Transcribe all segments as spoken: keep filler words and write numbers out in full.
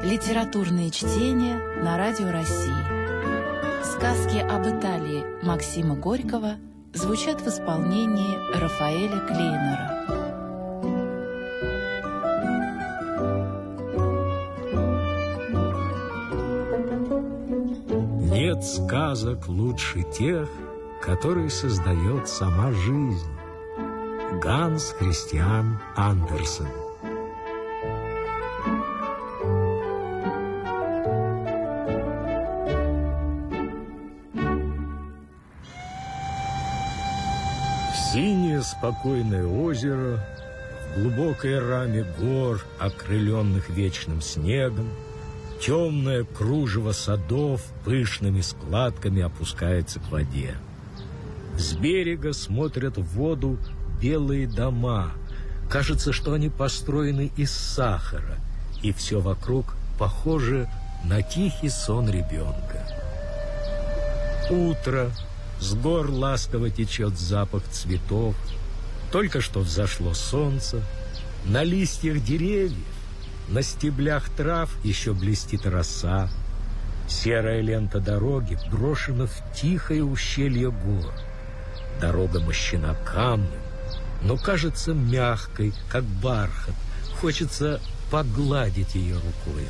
Литературные чтения на Радио России. Сказки об Италии Максима Горького звучат в исполнении Рафаэля Клейнера. Нет сказок лучше тех, которые создает сама жизнь. Ганс Христиан Андерсен. Синее спокойное озеро в глубокой раме гор, окрыленных вечным снегом, темное кружево садов пышными складками опускается к воде. С берега смотрят в воду белые дома. Кажется, что они построены из сахара, и все вокруг похоже на тихий сон ребенка. Утро. С гор ласково течет запах цветов. Только что взошло солнце. На листьях деревьев, на стеблях трав еще блестит роса. Серая лента дороги брошена в тихое ущелье гор. Дорога мощена камнем, но кажется мягкой, как бархат. Хочется погладить ее рукой.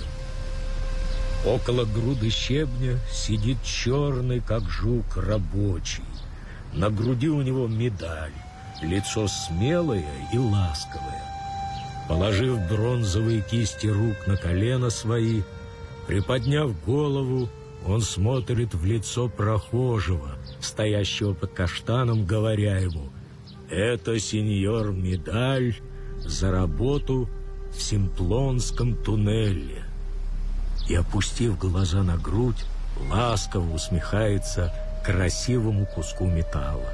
Около груды щебня сидит черный, как жук, рабочий. На груди у него медаль, лицо смелое и ласковое. Положив бронзовые кисти рук на колено свои, приподняв голову, он смотрит в лицо прохожего, стоящего под каштаном, говоря ему: «Это сеньор медаль за работу в Симплонском туннеле». И, опустив глаза на грудь, ласково усмехается красивому куску металла.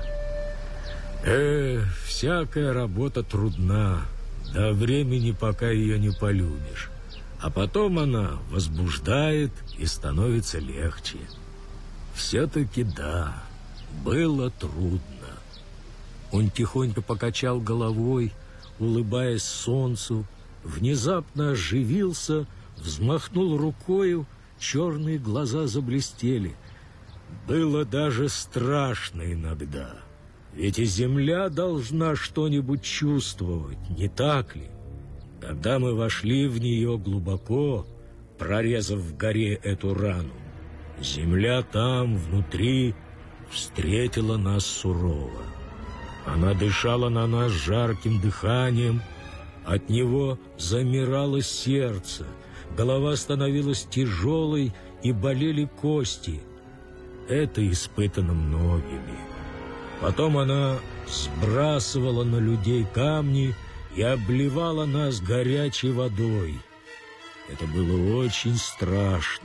Э, всякая работа трудна, до времени, пока ее не полюбишь. А потом она возбуждает и становится легче. Все-таки да, было трудно. Он тихонько покачал головой, улыбаясь солнцу, внезапно оживился, взмахнул рукою, черные глаза заблестели. Было даже страшно иногда, ведь и земля должна что-нибудь чувствовать, не так ли? Когда мы вошли в нее глубоко, прорезав в горе эту рану, земля там, внутри, встретила нас сурово. Она дышала на нас жарким дыханием, от него замирало сердце, голова становилась тяжелой и болели кости. Это испытано многими. Потом она сбрасывала на людей камни и обливала нас горячей водой. Это было очень страшно.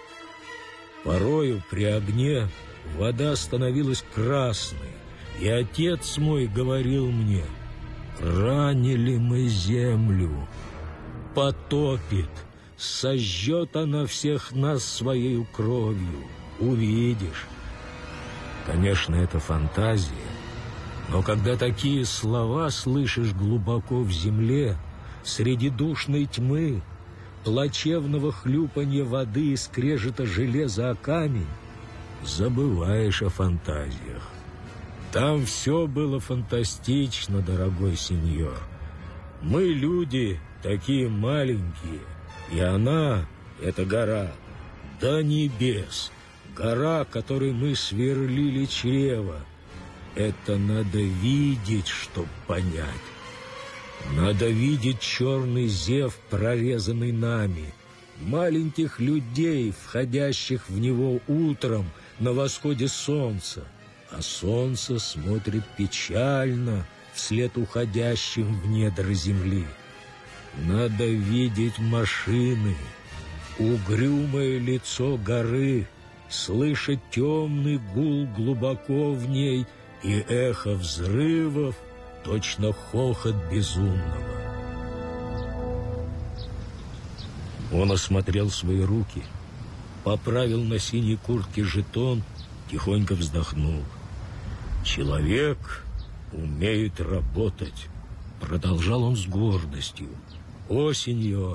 Порою при огне вода становилась красной, и отец мой говорил мне: «Ранили мы землю, потопит, сожжет она всех нас своей кровью, увидишь». Конечно, это фантазия, но когда такие слова слышишь глубоко в земле, среди душной тьмы, плачевного хлюпанья воды и скрежета железа о камень, забываешь о фантазиях. Там все было фантастично, дорогой сеньор. Мы, люди, такие маленькие, и она, эта гора, до небес, гора, которой мы сверлили чрево. Это надо видеть, чтоб понять. Надо видеть черный зев, прорезанный нами, маленьких людей, входящих в него утром на восходе солнца, а солнце смотрит печально вслед уходящим в недра земли. Надо видеть машины, угрюмое лицо горы, слышать темный гул глубоко в ней и эхо взрывов, точно хохот безумного. Он осмотрел свои руки, поправил на синей куртке жетон, тихонько вздохнул. «Человек умеет работать», — продолжал он с гордостью. «О, сеньор,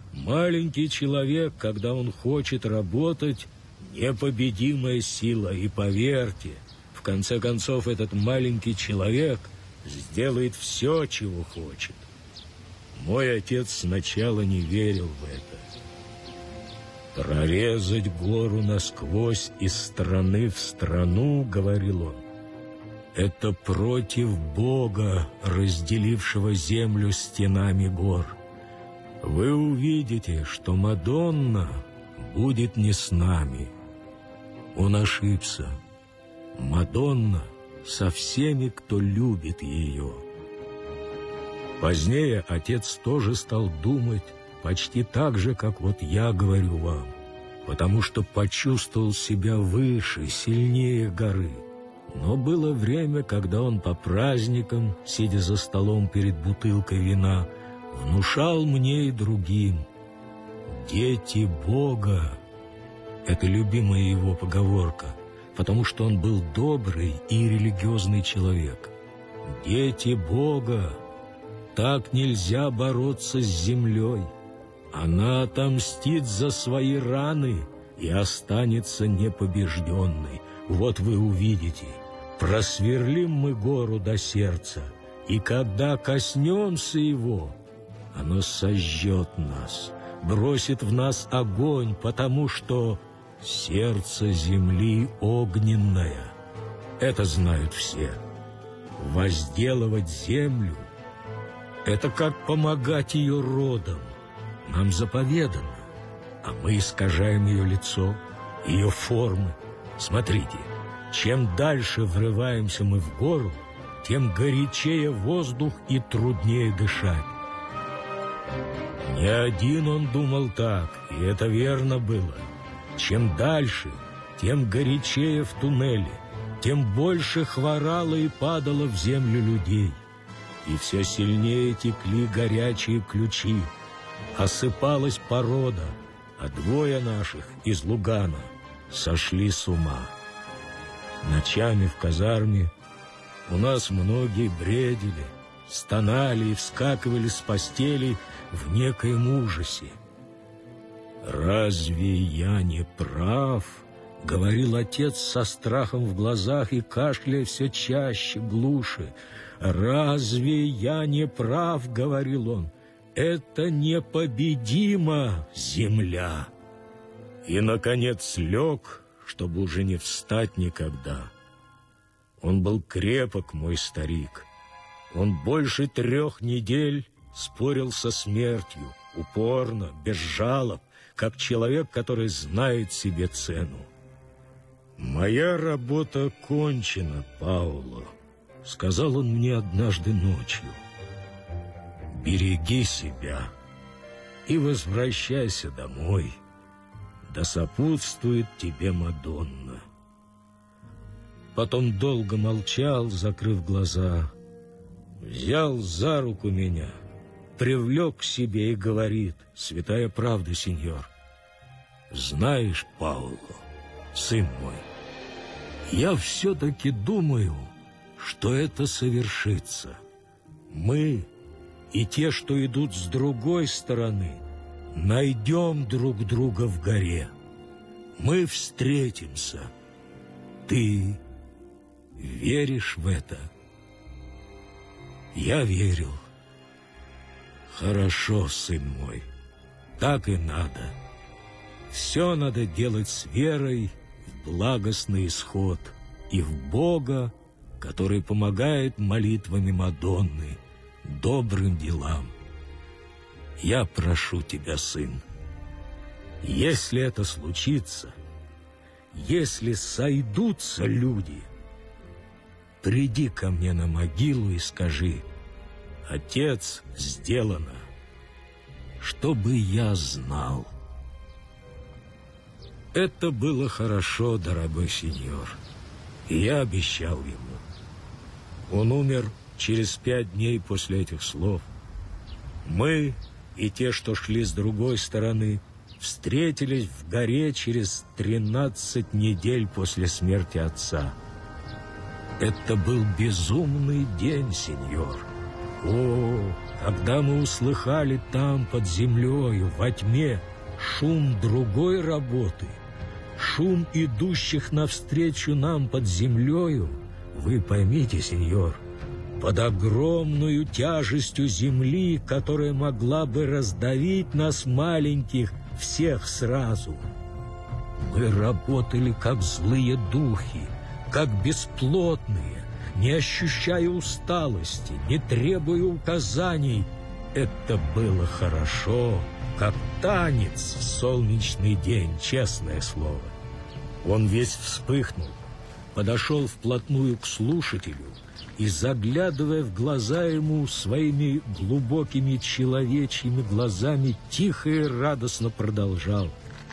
Маленький человек, когда он хочет работать, непобедимая сила. И поверьте, в конце концов, этот маленький человек сделает все, чего хочет. Мой отец сначала не верил в это. «Прорезать гору насквозь из страны в страну, — говорил он, — это против Бога, разделившего землю стенами гор. Вы увидите, что Мадонна будет не с нами». Он ошибся. Мадонна со всеми, кто любит ее. Позднее отец тоже стал думать почти так же, как вот я говорю вам, потому что почувствовал себя выше, сильнее горы. Но было время, когда он по праздникам, сидя за столом перед бутылкой вина, внушал мне и другим: «Дети Бога» — это любимая его поговорка, потому что он был добрый и религиозный человек. «Дети Бога, так нельзя бороться с землей. Она отомстит за свои раны и останется непобежденной. Вот вы увидите, просверлим мы гору до сердца, и когда коснемся его, оно сожжет нас, бросит в нас огонь, потому что сердце земли огненное». Это знают все. Возделывать землю — это как помогать ее родам. Нам заповедано, а мы искажаем ее лицо, ее формы. Смотрите, чем дальше врываемся мы в гору, тем горячее воздух и труднее дышать. Не один он думал так, и это верно было. Чем дальше, тем горячее в туннеле, тем больше хворало и падало в землю людей. И все сильнее текли горячие ключи, осыпалась порода, а двое наших из Лугана сошли с ума. Ночами в казарме у нас многие бредили, стонали и вскакивали с постелей в некоем ужасе. «Разве я не прав?» — говорил отец со страхом в глазах и кашляя все чаще, глуше. «Разве я не прав?» — говорил он. «Это непобедима земля!» И, наконец, лег, чтобы уже не встать никогда. Он был крепок, мой старик. Он больше трех недель спорил со смертью, упорно, без жалоб, как человек, который знает себе цену. «Моя работа кончена, Пауло», — сказал он мне однажды ночью. «Береги себя и возвращайся домой, да сопутствует тебе Мадонна». Потом долго молчал, закрыв глаза, взял за руку меня, привлек к себе и говорит: «Святая правда, сеньор, знаешь, Пауло, сын мой, я все-таки думаю, что это совершится. Мы и те, что идут с другой стороны, найдем друг друга в горе. Мы встретимся. Ты веришь в это?» Я верил. «Хорошо, сын мой, так и надо. Все надо делать с верой в благостный исход и в Бога, который помогает молитвами Мадонны, добрым делам. Я прошу тебя, сын, если это случится, если сойдутся люди, приди ко мне на могилу и скажи: Отец, сделано, чтобы я знал». Это было хорошо, дорогой сеньор, и я обещал ему. Он умер через пять дней после этих слов. Мы и те, что шли с другой стороны, встретились в горе через тринадцать недель после смерти отца. Это был безумный день, сеньор. О, когда мы услыхали там, под землею, во тьме, шум другой работы, шум идущих навстречу нам под землею, вы поймите, сеньор, под огромную тяжестью земли, которая могла бы раздавить нас маленьких всех сразу. Мы работали как злые духи, как бесплотные, не ощущая усталости, не требуя указаний. Это было хорошо, как танец в солнечный день, честное слово. Он весь вспыхнул, подошел вплотную к слушателю и, заглядывая в глаза ему своими глубокими человечьими глазами, тихо и радостно продолжал.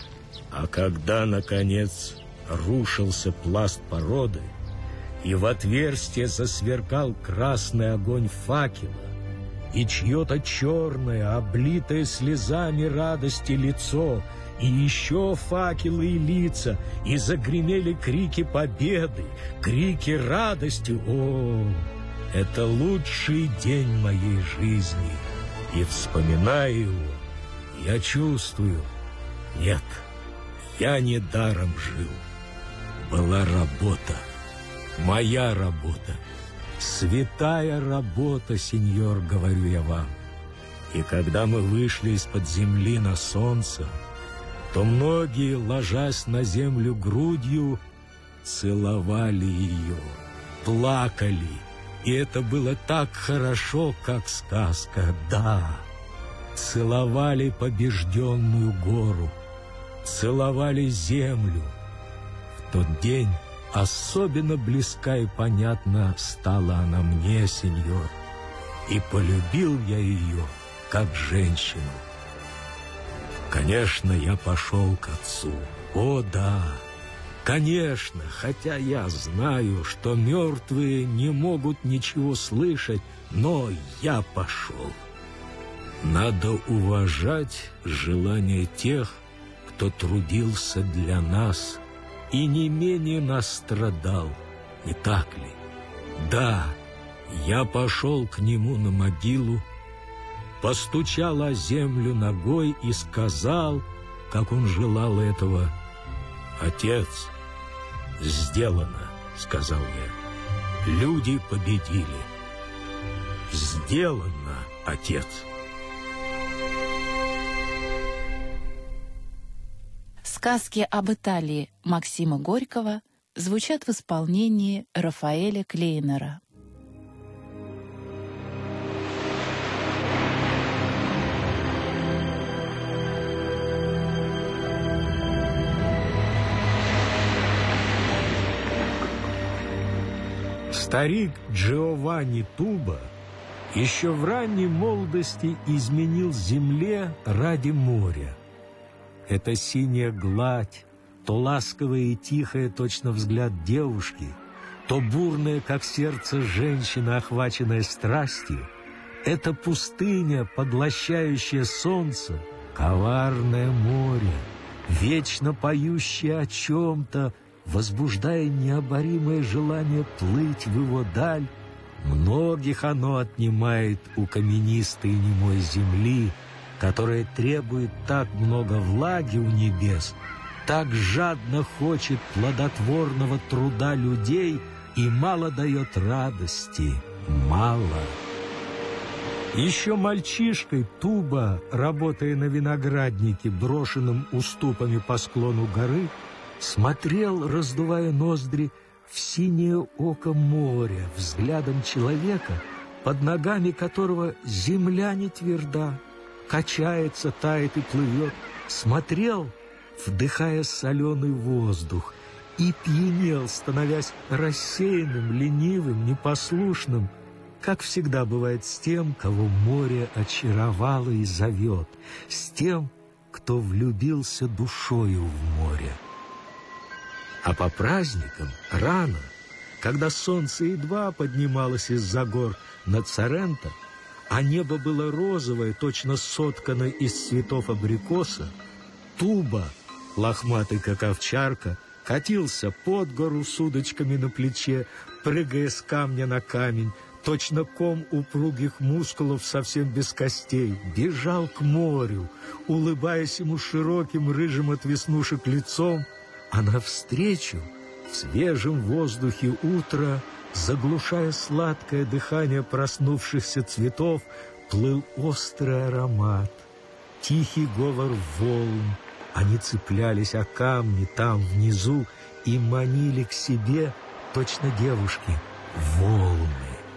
А когда, наконец, рушился пласт породы, и в отверстие засверкал красный огонь факела, и чье-то черное, облитое слезами радости лицо, и еще факелы и лица, и загремели крики победы, крики радости. О, это лучший день моей жизни, и, вспоминая его, я чувствую, нет, я не даром жил. Была работа. Моя работа, святая работа, сеньор, говорю я вам. И когда мы вышли из-под земли на солнце, то многие, ложась на землю грудью, целовали ее, плакали. И это было так хорошо, как сказка, да. Целовали побежденную гору, целовали землю. В тот день особенно близка и понятна стала она мне, сеньор, и полюбил я ее, как женщину. Конечно, я пошел к отцу. О, да, конечно, хотя я знаю, что мертвые не могут ничего слышать, но я пошел. Надо уважать желания тех, кто трудился для нас и не менее нас страдал, не так ли? Да, я пошел к нему на могилу, постучал о землю ногой и сказал, как он желал этого: «Отец, сделано», — сказал я. «Люди победили. Сделано, отец». Сказки об Италии Максима Горького звучат в исполнении Рафаэля Клейнера. Старик Джованни Туба еще в ранней молодости изменил земле ради моря. Эта синяя гладь, то ласковая и тихая, точно взгляд девушки, то бурная, как сердце женщины, охваченная страстью, эта пустыня, поглощающая солнце, коварное море, вечно поющее о чем-то, возбуждая необоримое желание плыть в его даль, многих оно отнимает у каменистой и немой земли, которая требует так много влаги у небес, так жадно хочет плодотворного труда людей и мало дает радости, мало. Еще мальчишкой Туба, работая на винограднике, брошенном уступами по склону горы, смотрел, раздувая ноздри, в синее око моря, взглядом человека, под ногами которого земля не тверда, качается, тает и плывет, смотрел, вдыхая соленый воздух, и пьянел, становясь рассеянным, ленивым, непослушным, как всегда бывает с тем, кого море очаровало и зовет, с тем, кто влюбился душою в море. А по праздникам рано, когда солнце едва поднималось из-за гор над Соренто, а небо было розовое, точно соткано из цветов абрикоса, Туба, лохматый как овчарка, катился под гору с удочками на плече, прыгая с камня на камень, точно ком упругих мускулов совсем без костей, бежал к морю, улыбаясь ему широким рыжим от веснушек лицом, а навстречу в свежем воздухе утра, заглушая сладкое дыхание проснувшихся цветов, плыл острый аромат, тихий говор волн. Они цеплялись о камни там внизу и манили к себе, точно девушки, волны.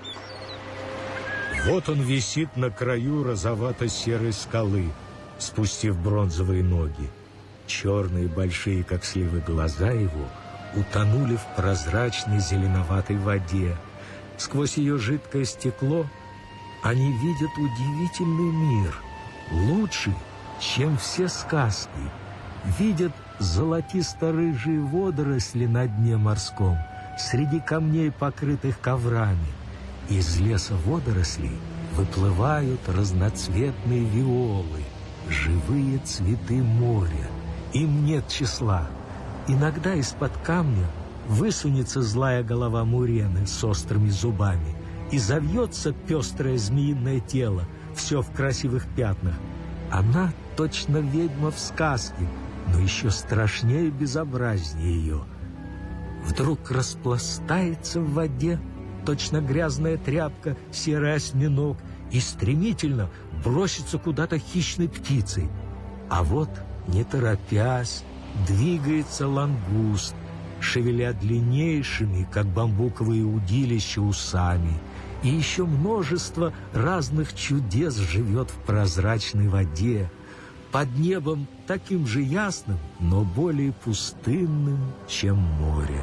Вот он висит на краю розовато-серой скалы, спустив бронзовые ноги. Черные, большие, как сливы, глаза его утонули в прозрачной зеленоватой воде. Сквозь ее жидкое стекло они видят удивительный мир, лучший, чем все сказки. Видят золотисто-рыжие водоросли на дне морском, среди камней, покрытых коврами. Из леса водорослей выплывают разноцветные виолы, живые цветы моря. Им нет числа. Иногда из-под камня высунется злая голова мурены с острыми зубами, и завьется пестрое змеиное тело, все в красивых пятнах. Она точно ведьма в сказке, но еще страшнее и безобразнее ее. Вдруг распластается в воде точно грязная тряпка, серый осьминог, и стремительно бросится куда-то хищной птицей. А вот, не торопясь, двигается лангуст, шевеля длиннейшими, как бамбуковые удилища, усами. И еще множество разных чудес живет в прозрачной воде, под небом таким же ясным, но более пустынным, чем море.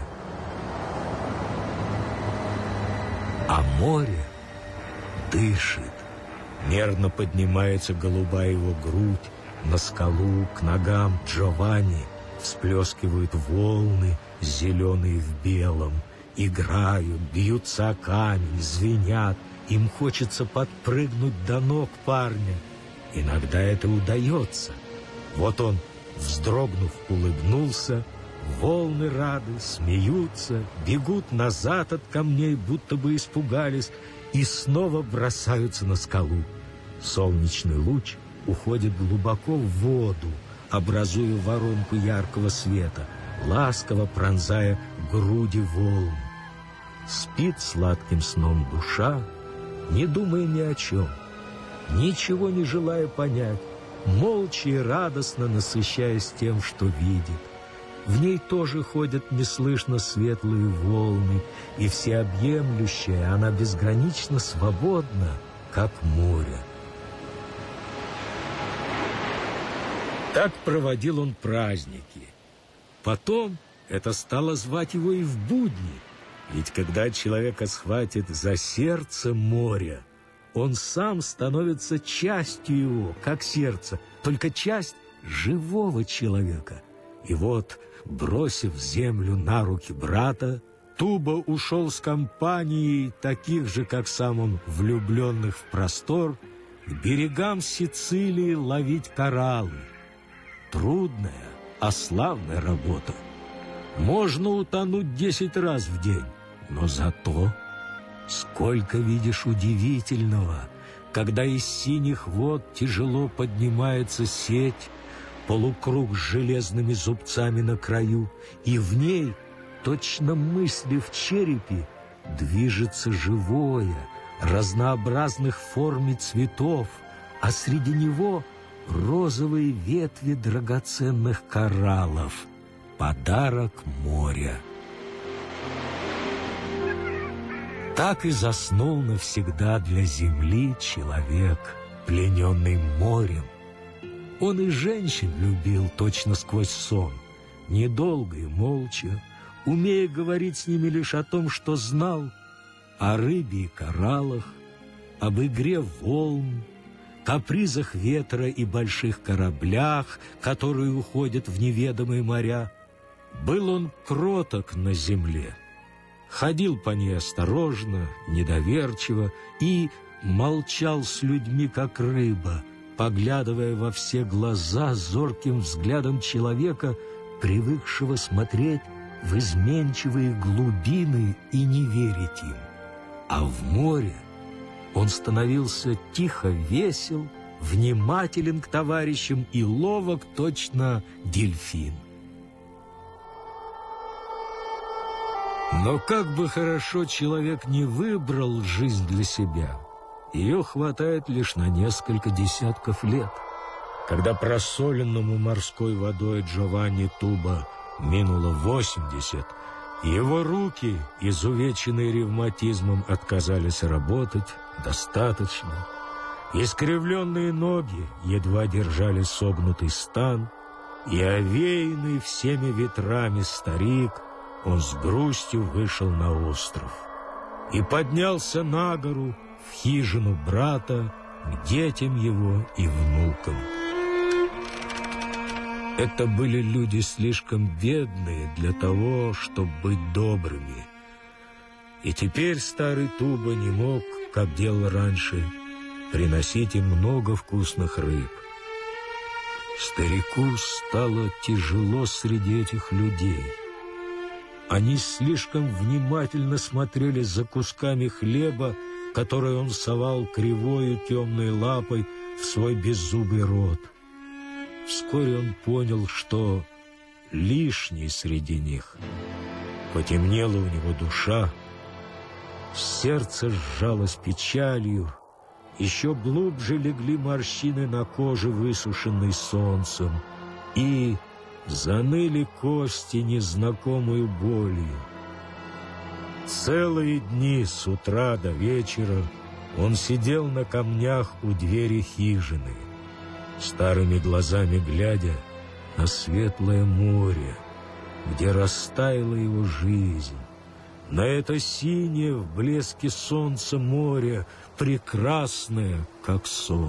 А море дышит. Мерно поднимается голубая его грудь, на скалу к ногам Джованни всплескивают волны, зеленые в белом, играют, бьются о камень, звенят. Им хочется подпрыгнуть до ног парня. Иногда это удается. Вот он, вздрогнув, улыбнулся, волны рады, смеются, бегут назад от камней, будто бы испугались, и снова бросаются на скалу. Солнечный луч уходит глубоко в воду, образуя воронку яркого света, ласково пронзая груди волн. Спит сладким сном душа, не думая ни о чем, ничего не желая понять, молча и радостно насыщаясь тем, что видит. В ней тоже ходят неслышно светлые волны, и всеобъемлющая она безгранично свободна, как море. Так проводил он праздники. Потом это стало звать его и в будни, ведь когда человека схватит за сердце моря, он сам становится частью его, как сердце, только часть живого человека. И вот, бросив землю на руки брата, Туба ушел с компанией таких же, как сам он, влюбленных в простор, к берегам Сицилии ловить кораллы. Трудная, а славная работа. Можно утонуть десять раз в день, но зато сколько видишь удивительного, когда из синих вод тяжело поднимается сеть, полукруг с железными зубцами на краю, и в ней, точно мысли в черепе, движется живое, разнообразных форм и цветов, а среди него розовые ветви драгоценных кораллов, подарок моря. Так и заснул навсегда для земли человек, плененный морем. Он и женщин любил точно сквозь сон, недолго и молча, умея говорить с ними лишь о том, что знал, о рыбе и кораллах, об игре волн, капризах ветра и больших кораблях, которые уходят в неведомые моря. Был он кроток на земле, ходил по ней осторожно, недоверчиво и молчал с людьми, как рыба, поглядывая во все глаза зорким взглядом человека, привыкшего смотреть в изменчивые глубины и не верить им. а в море он становился тихо весел, внимателен к товарищам и ловок, точно дельфин. Но как бы хорошо человек не выбрал жизнь для себя, ее хватает лишь на несколько десятков лет. Когда просоленному морской водой Джованни Туба минуло восемьдесят, его руки, изувеченные ревматизмом, отказались работать достаточно. Искривленные ноги едва держали согнутый стан, и овеянный всеми ветрами старик, он с грустью вышел на остров и поднялся на гору в хижину брата к детям его и внукам. Это были люди слишком бедные для того, чтобы быть добрыми. И теперь старый Туба не мог, как делал раньше, приносить им много вкусных рыб. Старику стало тяжело среди этих людей. Они слишком внимательно смотрели за кусками хлеба, которые он совал кривою темной лапой в свой беззубый рот. Вскоре он понял, что лишний среди них. Потемнела у него душа, сердце сжалось печалью, еще глубже легли морщины на коже, высушенной солнцем, и заныли кости незнакомую болью. Целые дни с утра до вечера он сидел на камнях у двери хижины, старыми глазами глядя на светлое море, где растаяла его жизнь, на это синее в блеске солнца море, прекрасное, как сон.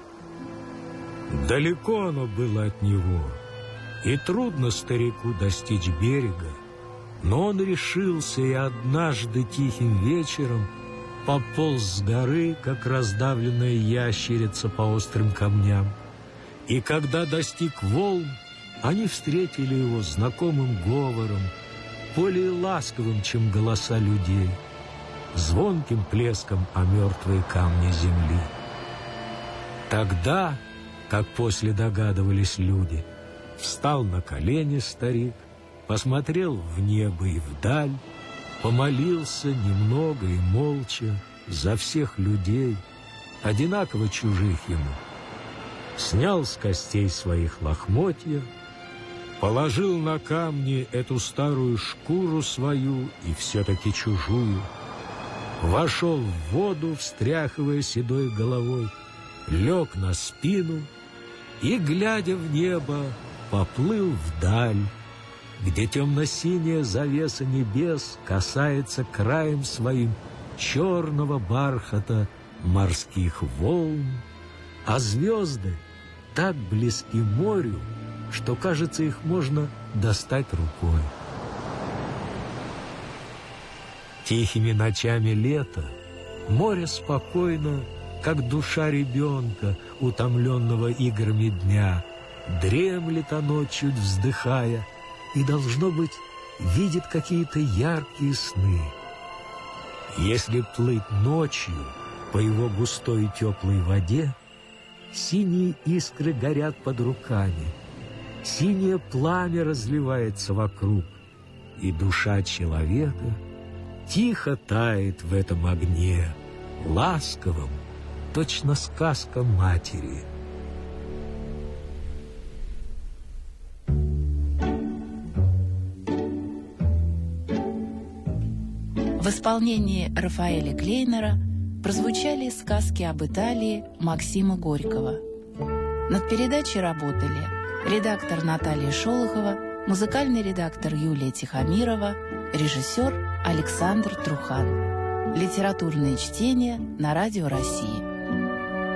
Далеко оно было от него, и трудно старику достичь берега, но он решился и однажды тихим вечером пополз с горы, как раздавленная ящерица по острым камням. И когда достиг волн, они встретили его знакомым говором, более ласковым, чем голоса людей, звонким плеском о мертвые камни земли. Тогда, как после догадывались люди, встал на колени старик, посмотрел в небо и вдаль, помолился немного и молча за всех людей, одинаково чужих ему, снял с костей своих лохмотья, положил на камни эту старую шкуру свою и все-таки чужую, вошел в воду, встряхивая седой головой, лег на спину и, глядя в небо, поплыл вдаль, где темно-синяя завеса небес касается краем своим черного бархата морских волн, а звезды так близки морю, что, кажется, их можно достать рукой. Тихими ночами лета море спокойно, как душа ребенка, утомленного играми дня, дремлет оно, чуть вздыхая, и, должно быть, видит какие-то яркие сны. Если плыть ночью по его густой и теплой воде, синие искры горят под руками, синее пламя разливается вокруг, и душа человека тихо тает в этом огне, ласковом, точно сказка матери. В исполнении Рафаэля Клейнера прозвучали сказки об Италии Максима Горького. Над передачей работали редактор Наталья Шолохова, музыкальный редактор Юлия Тихомирова, режиссер Александр Трухан. Литературные чтения на Радио России.